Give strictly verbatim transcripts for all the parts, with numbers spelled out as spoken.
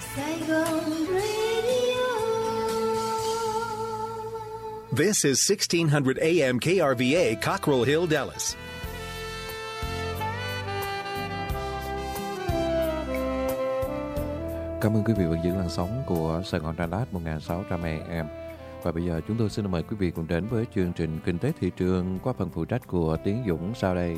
Saigon Radio. This is sixteen hundred A M K R V A, Cockrell Hill, Dallas. Cảm ơn quý vị vẫn giữ làn sóng của Sài Gòn Đà Lạt một nghìn sáu trăm A M. Và bây giờ chúng tôi xin mời quý vị cùng đến với chương trình Kinh tế thị trường qua phần phụ trách của Tiến Dũng sau đây.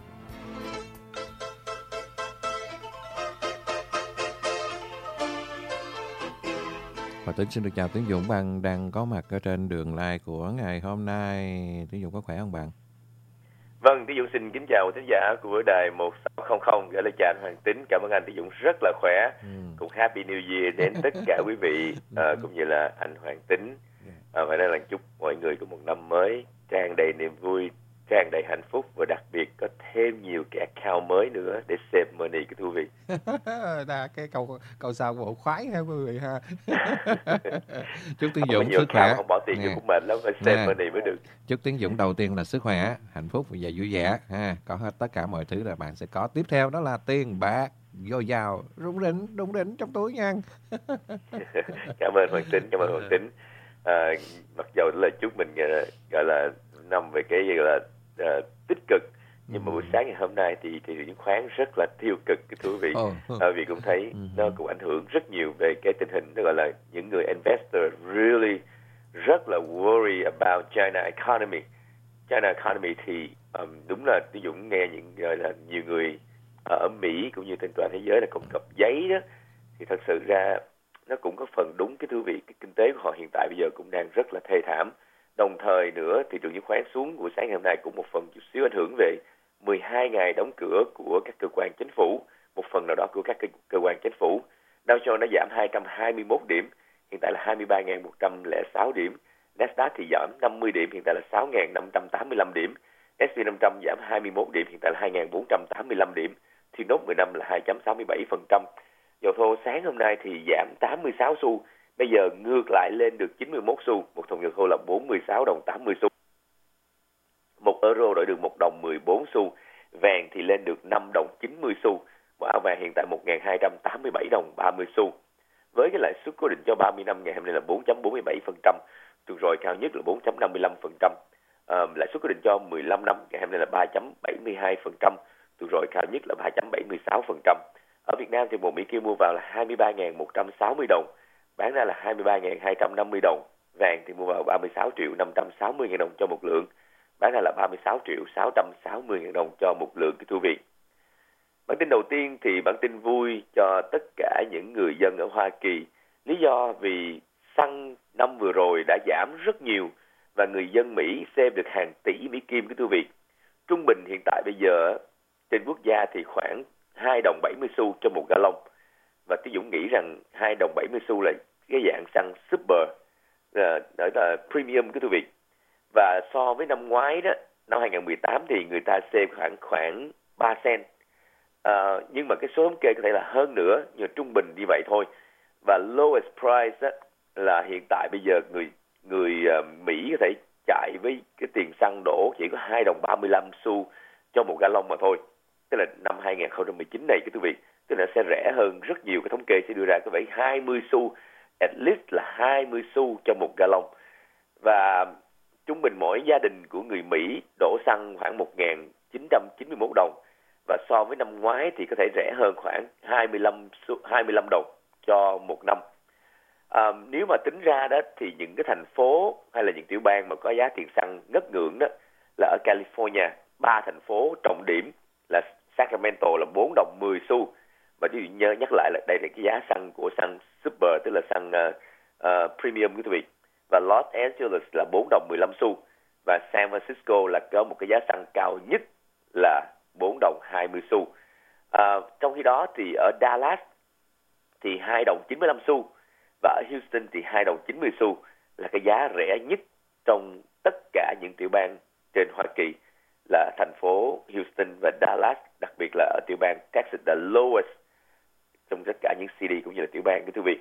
Và Tính xin được chào Tiến Dũng, bạn đang có mặt ở trên đường live của ngày hôm nay. Tiến Dũng có khỏe không bạn? Vâng, Tiến Dũng xin kính chào thính giả của đài một sáu không không, gửi lời chào anh Hoàng Tính. Cảm ơn anh Tiến Dũng rất là khỏe. Ừ. Cùng Happy New Year đến tất cả quý vị, uh, cũng như là anh Hoàng Tính. Uh, và đây là chúc mọi người có một năm mới tràn đầy niềm vui, tràn đầy hạnh phúc và đặc biệt có thêm nhiều cái account mới nữa để save money cái thú vị. Đà, cái câu câu sau bộ khoái ha quý vị ha. Chúc Tiến Dũng sức khỏe. Không bỏ tiền thì cũng mệt lắm, phải save money mới được. Chúc Tiến Dũng đầu tiên là sức khỏe, hạnh phúc và vui vẻ ha. Có hết tất cả mọi thứ là bạn sẽ có. Tiếp theo đó là tiền bạc dồi dào, rung rỉnh, rung rỉnh trong túi nha. Cảm ơn Hoàng Tính, cảm ơn Hoàng Tính. À, mặc dù là chúc mình uh, gọi là năm về cái gọi là uh, tích cực, nhưng mà buổi sáng ngày hôm nay thì thị trường chứng khoán rất là tiêu cực cái thú vị. Oh. À, vì cũng thấy nó cũng ảnh hưởng rất nhiều về cái tình hình, nó gọi là những người investor really rất là worry about China economy. China economy thì um, đúng là ví dụ nghe những gọi là nhiều người ở Mỹ cũng như trên toàn thế giới là cung cấp giấy đó, thì thật sự ra nó cũng có phần đúng cái thú vị. Cái kinh tế của họ hiện tại bây giờ cũng đang rất là thê thảm. Đồng thời nữa, thị trường chứng khoán xuống buổi sáng ngày hôm nay cũng một phần chút xíu ảnh hưởng về mười hai ngày đóng cửa của các cơ quan chính phủ, một phần nào đó của các cơ, cơ quan chính phủ. Dow Jones nó giảm hai trăm hai mươi mốt điểm, hiện tại là hai mươi ba nghìn một trăm lẻ sáu điểm. Nasdaq thì giảm năm mươi điểm, hiện tại là sáu nghìn năm trăm tám mươi lăm điểm. ét and pê năm trăm giảm hai mươi mốt điểm, hiện tại là hai nghìn bốn trăm tám mươi lăm điểm. Thì nốt mười lăm là hai phẩy sáu mươi bảy phần trăm. Dầu thô sáng hôm nay thì giảm tám mươi sáu xu, bây giờ ngược lại lên được chín mươi mốt xu, một thùng dầu thô là bốn mươi sáu đồng tám mươi xu. Một euro đổi được một đồng mười bốn xu, vàng thì lên được năm đồng chín mươi xu, một ao vàng hiện tại một nghìn hai trăm tám mươi bảy đồng ba mươi xu. Với cái lãi suất cố định cho ba mươi năm ngày hôm nay là bốn phẩy bốn mươi bảy phần trăm, tuần rồi cao nhất là bốn phẩy năm mươi lăm phần trăm. À, lãi suất cố định cho mười lăm năm ngày hôm nay là ba phẩy bảy mươi hai phần trăm, tuần rồi cao nhất là ba phẩy bảy mươi sáu phần trăm. Ở Việt Nam thì một Mỹ Kim mua vào là hai mươi ba nghìn một trăm sáu mươi đồng, bán ra là hai mươi ba nghìn hai trăm năm mươi đồng. Vàng thì mua vào ba mươi sáu triệu năm trăm sáu mươi nghìn đồng cho một lượng, bán ra là ba mươi sáu triệu sáu trăm sáu mươi nghìn đồng cho một lượng cái thú vị. Bản tin đầu tiên thì bản tin vui cho tất cả những người dân ở Hoa Kỳ. Lý do vì xăng năm vừa rồi đã giảm rất nhiều và người dân Mỹ save được hàng tỷ Mỹ Kim cái thú vị. Trung bình hiện tại bây giờ trên quốc gia thì khoảng hai đồng bảy mươi xu cho một gallon. Và Tiến Dũng nghĩ rằng hai đồng bảy mươi xu là cái dạng xăng super, là, là premium cái thú vị. Và so với năm ngoái đó, năm hai nghìn mười tám thì người ta save khoảng khoảng ba cent. À, nhưng mà cái số thống kê có thể là hơn nữa, nhưng trung bình như vậy thôi. Và lowest price đó, là hiện tại bây giờ người người uh, Mỹ có thể chạy với cái tiền xăng đổ chỉ có hai đồng ba mươi lăm xu cho một gallon mà thôi. Tức là năm hai nghìn không trăm mười chín này cái thú vị, tức là sẽ rẻ hơn rất nhiều. Cái thống kê sẽ đưa ra có vẻ hai mươi xu, at least là hai mươi xu cho một gallon. Và trung bình mỗi gia đình của người Mỹ đổ xăng khoảng một nghìn chín trăm chín mươi mốt đồng. Và so với năm ngoái thì có thể rẻ hơn khoảng hai mươi lăm, hai mươi lăm đồng cho một năm. À, nếu mà tính ra đó thì những cái thành phố hay là những tiểu bang mà có giá tiền xăng ngất ngưỡng đó là ở California, ba thành phố trọng điểm là Sacramento là bốn đồng mười xu. Và ví dụ nhớ nhắc lại là đây là cái giá xăng của xăng super, tức là xăng uh, uh, premium quý vị. Và Los Angeles là bốn đồng mười lăm xu. Và San Francisco là có một cái giá xăng cao nhất là bốn đồng hai mươi xu. À, trong khi đó thì ở Dallas thì hai đồng chín mươi lăm xu. Và ở Houston thì hai đồng chín mươi xu là cái giá rẻ nhất trong tất cả những tiểu bang trên Hoa Kỳ, là thành phố Houston và Dallas, đặc biệt là ở tiểu bang Texas, the lowest trong tất cả những city cũng như là tiểu bang của quý vị.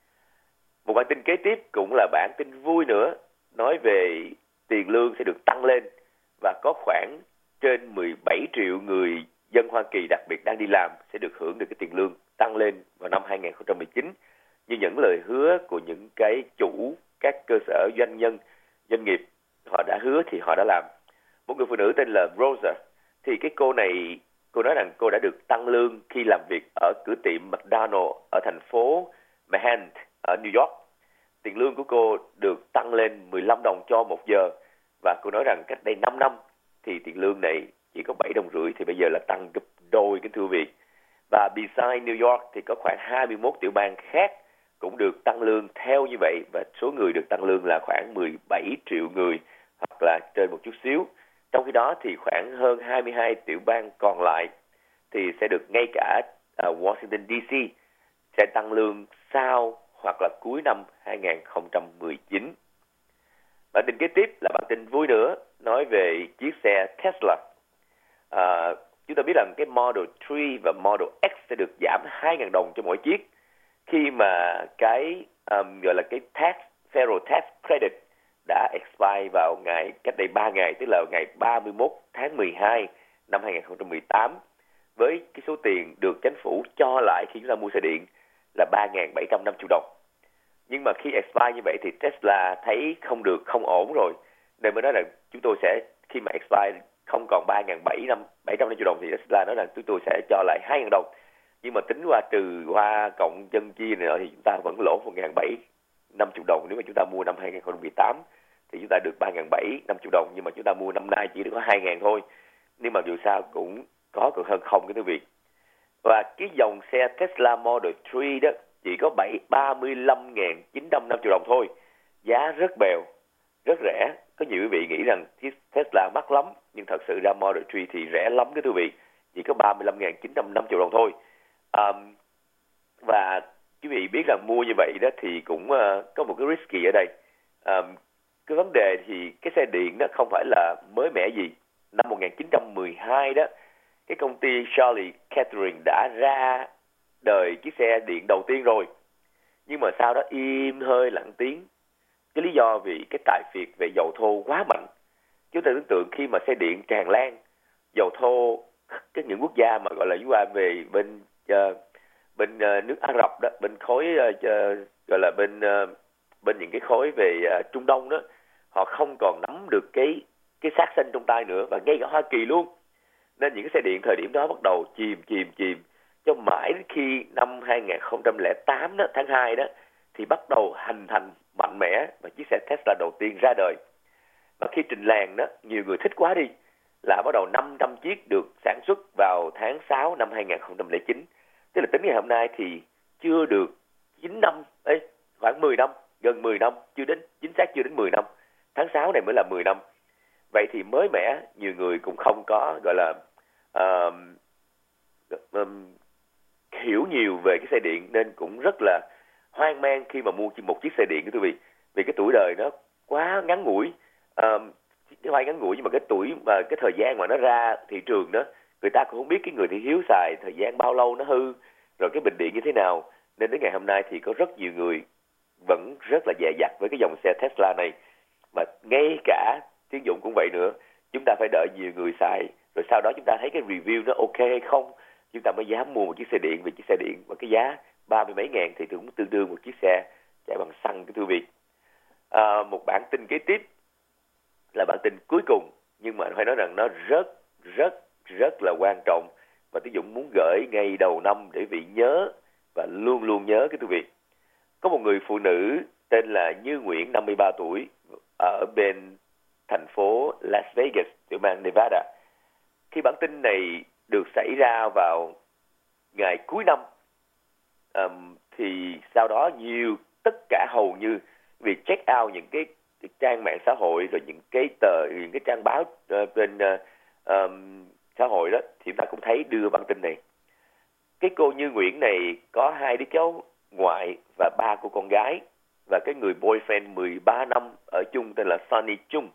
Một bản tin kế tiếp cũng là bản tin vui nữa, nói về tiền lương sẽ được tăng lên và có khoảng trên mười bảy triệu người dân Hoa Kỳ đặc biệt đang đi làm sẽ được hưởng được cái tiền lương tăng lên vào năm hai nghìn không trăm mười chín. như những lời hứa của những cái chủ các cơ sở doanh nhân, doanh nghiệp. Họ đã hứa thì họ đã làm. Một người phụ nữ tên là Rosa, thì cái cô này, cô nói rằng cô đã được tăng lương khi làm việc ở cửa tiệm McDonald's ở thành phố Manhattan ở New York. Tiền lương của cô được tăng lên mười lăm đồng cho một giờ, và cô nói rằng cách đây năm năm thì tiền lương này chỉ có bảy đồng rưỡi, thì bây giờ là tăng gấp đôi, cái thưa vị. Và beside New York thì có khoảng hai mươi mốt tiểu bang khác cũng được tăng lương theo như vậy, và số người được tăng lương là khoảng mười bảy triệu người hoặc là trên một chút xíu. Trong khi đó thì khoảng hơn hai mươi hai tiểu bang còn lại thì sẽ được, ngay cả uh, Washington đê xê sẽ tăng lương sau hoặc là cuối năm hai không một chín. Bản tin kế tiếp là bản tin vui nữa, nói về chiếc xe Tesla. À, chúng ta biết rằng cái Model ba và Model X sẽ được giảm hai nghìn đồng cho mỗi chiếc khi mà cái um, gọi là cái tax, federal tax credit đã expire vào ngày cách đây ba ngày, tức là ngày ba mươi mốt tháng mười hai năm hai không một tám, với cái số tiền được chính phủ cho lại khi chúng ta mua xe điện là ba nghìn bảy trăm năm mươi đồng. Nhưng mà khi expire như vậy thì Tesla thấy không được, không ổn rồi, nên mới nói là chúng tôi sẽ, khi mà expire không còn ba nghìn bảy trăm năm mươi đồng thì Tesla nói là chúng tôi sẽ cho lại hai nghìn đồng. Nhưng mà tính qua trừ qua cộng dân chia này thì chúng ta vẫn lỗ một nghìn bảy trăm năm mươi đồng. Nếu mà chúng ta mua năm hai không một tám thì chúng ta được ba nghìn bảy trăm năm mươi đồng, nhưng mà chúng ta mua năm nay chỉ được có hai nghìn thôi. Nhưng mà dù sao cũng có còn hơn không, cái thứ việc. Và cái dòng xe Tesla Model ba đó chỉ có ba mươi lăm nghìn chín trăm năm mươi đồng thôi. Giá rất bèo, rất rẻ. Có nhiều quý vị nghĩ rằng Tesla mắc lắm, nhưng thật sự ra Model ba thì rẻ lắm, cái thưa vị. Chỉ có ba mươi lăm nghìn chín trăm năm mươi đồng thôi. Um, và quý vị biết rằng mua như vậy đó thì cũng uh, có một cái risky ở đây. Um, cái vấn đề thì cái xe điện đó không phải là mới mẻ gì. Năm một nghìn chín trăm mười hai đó, cái công ty Charlie Catering đã ra đời chiếc xe điện đầu tiên rồi. Nhưng mà sau đó im hơi lặng tiếng. Cái lý do vì cái tài phiệt về dầu thô quá mạnh. Chúng ta tưởng tượng khi mà xe điện tràn lan, dầu thô, cái những quốc gia mà gọi là U A về bên uh, bên uh, nước Ả Rập đó, bên khối uh, gọi là bên uh, bên những cái khối về uh, Trung Đông đó, họ không còn nắm được cái cái xác xanh trong tay nữa, và ngay cả Hoa Kỳ luôn. Nên những cái xe điện thời điểm đó bắt đầu chìm chìm chìm cho mãi đến khi năm hai không không tám đó, tháng hai đó, thì bắt đầu hình thành mạnh mẽ và chiếc xe Tesla đầu tiên ra đời. Và khi trình làng đó, nhiều người thích quá đi, là bắt đầu năm trăm chiếc được sản xuất vào tháng sáu năm hai không không chín. Tức là tính ngày hôm nay thì chưa được chín năm, ấy, khoảng mười năm, gần mười năm, chưa đến, chính xác chưa đến mười năm. Tháng sáu này mới là mười năm. Vậy thì mới mẻ, nhiều người cũng không có gọi là uh, um, hiểu nhiều về cái xe điện, nên cũng rất là hoang mang khi mà mua một chiếc xe điện, thưa quý vị. Vì cái tuổi đời nó quá ngắn ngủi, um, hoài ngắn ngủi nhưng mà cái tuổi mà cái thời gian mà nó ra thị trường đó, người ta cũng không biết cái người thị hiếu xài thời gian bao lâu nó hư, rồi cái bình điện như thế nào. Nên đến ngày hôm nay thì có rất nhiều người vẫn rất là dè dặt với cái dòng xe Tesla này. Mà ngay cả Tiến Dụng cũng vậy nữa, chúng ta phải đợi nhiều người xài, rồi sau đó chúng ta thấy cái review nó ok hay không, chúng ta mới dám mua một chiếc xe điện. Vì chiếc xe điện và cái giá ba mươi mấy ngàn thì cũng tương đương một chiếc xe chạy bằng xăng, cái thưa vị. À, một bản tin kế tiếp là bản tin cuối cùng, nhưng mà phải nói rằng nó rất rất rất là quan trọng, và Tiến Dũng muốn gửi ngay đầu năm để vị nhớ và luôn luôn nhớ, cái thưa vị. Có một người phụ nữ tên là Như Nguyễn, năm mươi ba tuổi, ở bên thành phố Las Vegas, tiểu bang Nevada. Khi bản tin này được xảy ra vào ngày cuối năm, um, thì sau đó nhiều, tất cả hầu như việc check out những cái, cái trang mạng xã hội, rồi những cái tờ, những cái trang báo uh, bên uh, um, xã hội đó, thì chúng ta cũng thấy đưa bản tin này. Cái cô Như Nguyễn này có hai đứa cháu ngoại và ba cô con gái, và cái người boyfriend mười ba năm ở chung tên là Sunny Chung.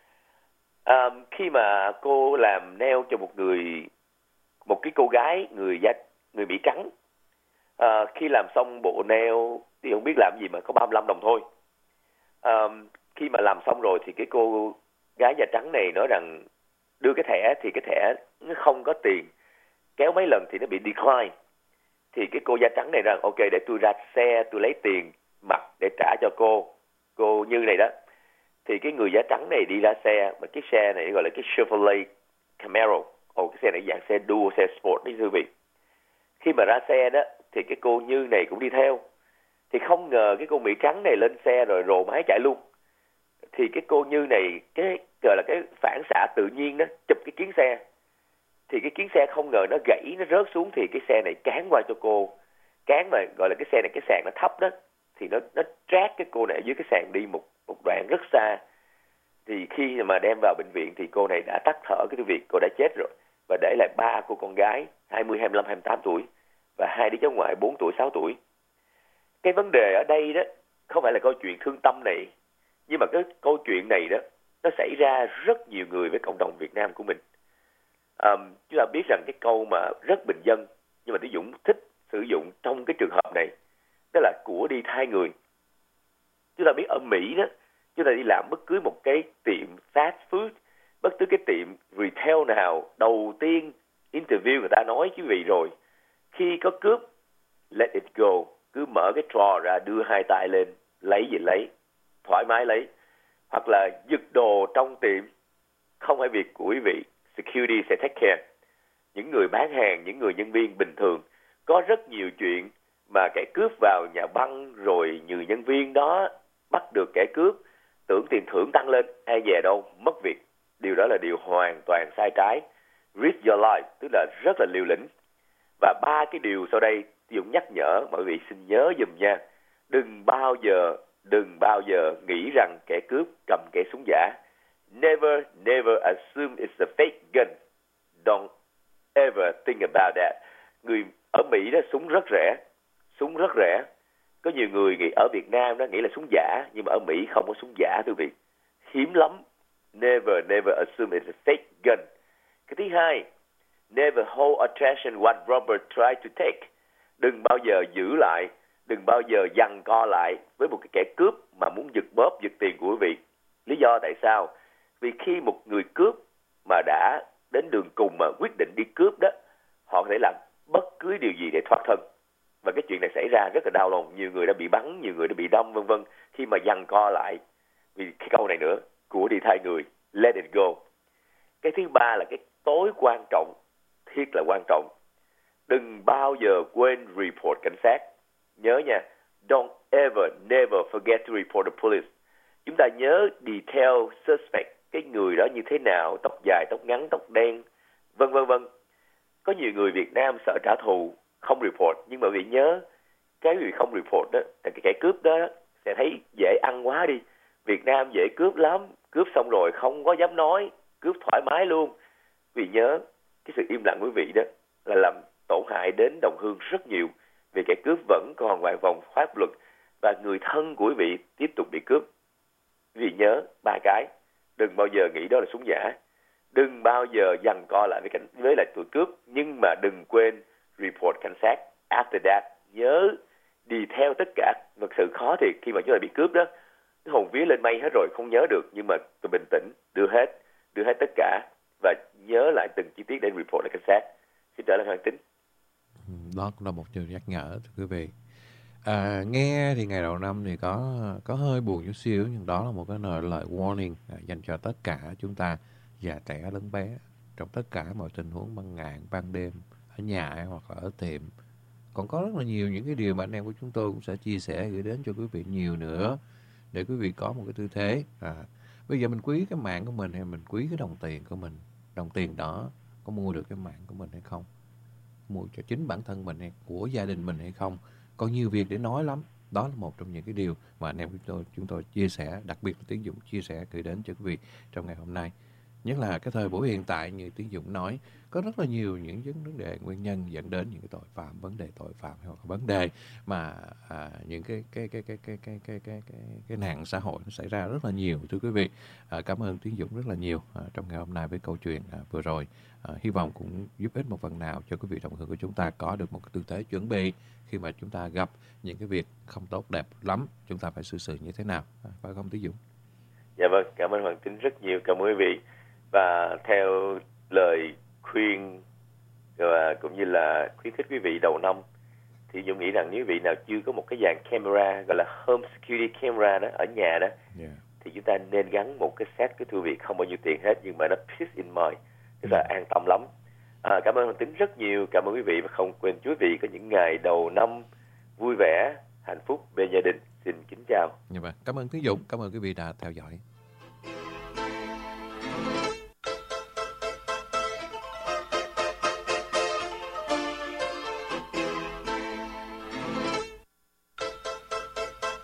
À, khi mà cô làm nail cho một người, một cái cô gái người da, người Mỹ trắng, à, khi làm xong bộ nail thì không biết làm gì mà có ba mươi lăm đồng thôi. À, khi mà làm xong rồi thì cái cô gái da trắng này nói rằng đưa cái thẻ, thì cái thẻ nó không có tiền, kéo mấy lần thì nó bị decline. thì cái cô da trắng này rằng ok, để tôi ra xe, tôi lấy tiền mặt để trả cho cô cô Như này đó. Thì cái người da trắng này đi ra xe, mà cái xe này gọi là cái Chevrolet Camaro. Ồ, cái xe này dạng xe đua, xe sport đấy thưa quý vị. Khi mà ra xe đó thì cái cô Như này cũng đi theo. Thì không ngờ cái cô Mỹ trắng này lên xe rồi rồ máy chạy luôn. Thì cái cô Như này, cái gọi là cái phản xạ tự nhiên đó, chụp cái kiến xe. Thì cái kiến xe không ngờ nó gãy, nó rớt xuống, thì cái xe này cán qua cho cô. Cán mà gọi là cái xe này, cái sàn nó thấp đó, thì nó nó trát cái cô này dưới cái sàn đi một một đoạn rất xa. Thì khi mà đem vào bệnh viện thì cô này đã tắt thở cái việc cô đã chết rồi, và để lại ba cô con gái hai mươi, hai mươi lăm, hai mươi tám tuổi và hai đứa cháu ngoại bốn tuổi, sáu tuổi. Cái vấn đề ở đây đó không phải là câu chuyện thương tâm này, nhưng mà cái câu chuyện này đó nó xảy ra rất nhiều người với cộng đồng Việt Nam của mình. Um, chúng ta biết rằng cái câu mà rất bình dân nhưng mà Tiến Dũng thích sử dụng trong cái trường hợp này, đó là của đi thay người. Chúng ta biết ở Mỹ đó, chúng ta đi làm bất cứ một cái tiệm fast food, bất cứ cái tiệm retail nào, đầu tiên interview người ta nói quý vị rồi, khi có cướp, let it go, cứ mở cái drawer ra, đưa hai tay lên, lấy gì lấy, thoải mái lấy. Hoặc là giật đồ trong tiệm, không phải việc của quý vị, security sẽ take care. Những người bán hàng, những người nhân viên bình thường, có rất nhiều chuyện mà kẻ cướp vào nhà băng rồi nhiều nhân viên đó bắt được kẻ cướp, tưởng tiền thưởng tăng lên, ai về đâu, mất việc. Điều đó là điều hoàn toàn sai trái. Risk your life, tức là rất là liều lĩnh. Và ba cái điều sau đây Dũng nhắc nhở mọi vị xin nhớ dùm nha. Đừng bao giờ, đừng bao giờ nghĩ rằng kẻ cướp cầm kẻ súng giả. Never, never assume it's a fake gun. Don't ever think about that. Người ở Mỹ đó súng rất rẻ, súng rất rẻ. Có nhiều người nghĩ ở Việt Nam đó nghĩ là súng giả, nhưng mà ở Mỹ không có súng giả thưa quý vị. Hiếm lắm. Never, never assume it's a fake gun. Cái thứ hai, never hold attention what robber try to take. Đừng bao giờ giữ lại, đừng bao giờ giằng co lại với một cái kẻ cướp mà muốn giật bóp, giật tiền của quý vị. Lý do tại sao? Vì khi một người cướp mà đã đến đường cùng mà quyết định đi cướp đó, họ có thể làm bất cứ điều gì để thoát thân. Và cái chuyện này xảy ra rất là đau lòng. Nhiều người đã bị bắn, nhiều người đã bị đâm vân vân khi mà giằng co lại. Vì cái câu này nữa, của đi thay người, let it go. Cái thứ ba là cái tối quan trọng, thiết là quan trọng. Đừng bao giờ quên report cảnh sát. Nhớ nha, don't ever, never forget to report the police. Chúng ta nhớ detail suspect, cái người đó như thế nào, tóc dài, tóc ngắn, tóc đen, vân vân vân. Có nhiều người Việt Nam sợ trả thù, không report, nhưng mà vì nhớ cái việc không report đó, cái kẻ cướp đó sẽ thấy dễ ăn quá đi. Việt Nam dễ cướp lắm, cướp xong rồi không có dám nói, cướp thoải mái luôn. Vì nhớ cái sự im lặng quý vị đó là làm tổn hại đến đồng hương rất nhiều, vì kẻ cướp vẫn còn ngoài vòng pháp luật và người thân của quý vị tiếp tục bị cướp. Vì nhớ ba cái, đừng bao giờ nghĩ đó là súng giả, đừng bao giờ giằng co lại với cảnh với lại tụi cướp, nhưng mà đừng quên report cảnh sát. After that, nhớ đi theo tất cả. Thật sự khó thiệt khi mà chúng ta bị cướp đó, hồn vía lên mây hết rồi không nhớ được, nhưng mà tôi bình tĩnh đưa hết đưa hết tất cả và nhớ lại từng chi tiết để report lại cảnh sát. Xin trở lại Hoàng Tính. Đó cũng là một điều nhắc nhở thưa quý vị. À, nghe thì ngày đầu năm thì có có hơi buồn chút xíu, nhưng đó là một cái lời, lời warning à, dành cho tất cả chúng ta, già trẻ lớn bé, trong tất cả mọi tình huống ban ngày, ban đêm, ở nhà hoặc là ở tiệm. Còn có rất là nhiều những cái điều mà anh em của chúng tôi cũng sẽ chia sẻ gửi đến cho quý vị nhiều nữa, để quý vị có một cái tư thế. À, bây giờ mình quý cái mạng của mình hay mình quý cái đồng tiền của mình? Đồng tiền đó có mua được cái mạng của mình hay không? Mua cho chính bản thân mình hay của gia đình mình hay không? Còn nhiều việc để nói lắm. Đó là một trong những cái điều mà anh em chúng tôi, chúng tôi chia sẻ, đặc biệt là Tiến Dũng chia sẻ gửi đến cho quý vị trong ngày hôm nay. Nhất là cái thời buổi hiện tại như Tiến Dũng nói, có rất là nhiều những vấn đề nguyên nhân dẫn đến những cái tội phạm, vấn đề tội phạm hoặc là vấn đề mà à, những cái cái cái cái cái cái cái cái cái cái nạn xã hội nó xảy ra rất là nhiều thưa quý vị. À, cảm ơn Tiến Dũng rất là nhiều à, trong ngày hôm nay với câu chuyện à, vừa rồi. À, hy vọng cũng giúp ích một phần nào cho quý vị đồng hương của chúng ta có được một cái tư thế chuẩn bị khi mà chúng ta gặp những cái việc không tốt đẹp lắm, chúng ta phải xử sự như thế nào, à, phải không Tiến Dũng? Dạ vâng, cảm ơn Hoàng Tính rất nhiều, cảm ơn quý vị. Và theo lời khuyên và cũng như là khuyến khích quý vị đầu năm, thì Dũng nghĩ rằng nếu vị nào chưa có một cái dàn camera gọi là home security camera đó ở nhà đó, Yeah. thì chúng ta nên gắn một cái set cái thư viện không bao nhiêu tiền hết, nhưng mà nó peace in mind, tức là an tâm lắm. À, cảm ơn Hoàng Tính rất nhiều, cảm ơn quý vị, và không quên quý vị có những ngày đầu năm vui vẻ, hạnh phúc bên gia đình. Xin kính chào. Dạ vâng. Cảm ơn Tiến Dũng, cảm ơn quý vị đã theo dõi.